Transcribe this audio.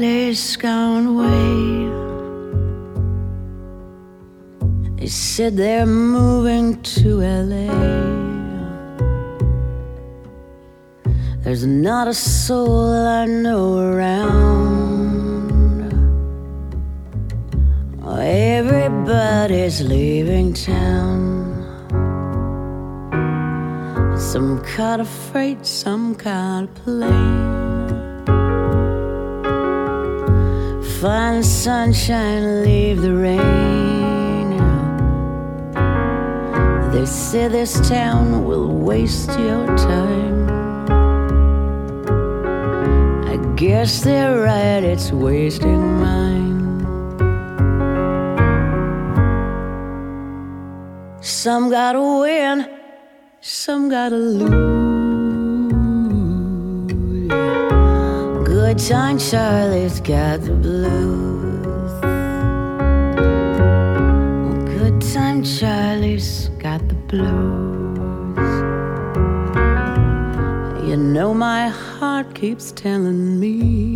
everybody's gone away. They said they're moving to LA. There's not a soul I know around. Everybody's leaving town. Some kind of freight, some kind of plane. Find the sunshine, leave the rain. They say this town will waste your time. I guess they're right, it's wasting mine. Some gotta win, some gotta lose. Good time Charlie's got the blues. Good time Charlie's got the blues. You know my heart keeps telling me